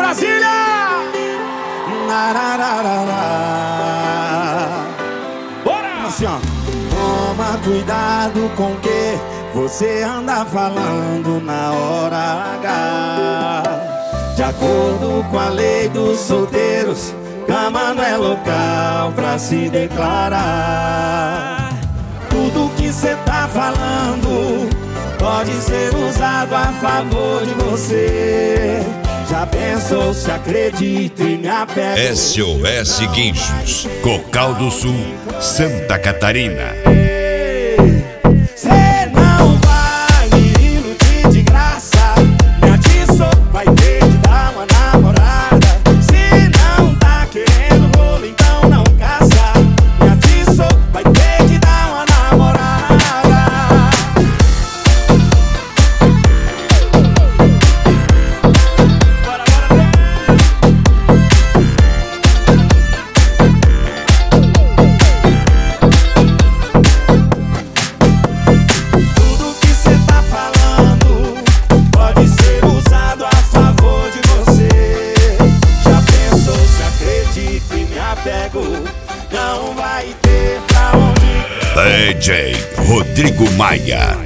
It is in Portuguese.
Brasília! Bora! Assim, ó. Toma cuidado com o que você anda falando na hora H. De acordo com a lei dos solteiros, cama não é local pra se declarar. Tudo que cê tá falando pode ser usado a favor de você. Já pensou se acredita e me apega? SOS Guinchos, Cocal do Sul, Santa Catarina. Cê não vai me iludir de graça. Me atiçou, vai ter que dar uma namorada. Se não tá querendo rolo, então não caça. Me atiçou, vai ter que dar uma namorada. Bora, bora, tudo que cê tá falando pode ser usado a favor de você. Já pensou se acredito e me apego? Não vai ter pra onde. DJ Rodrigo Maia.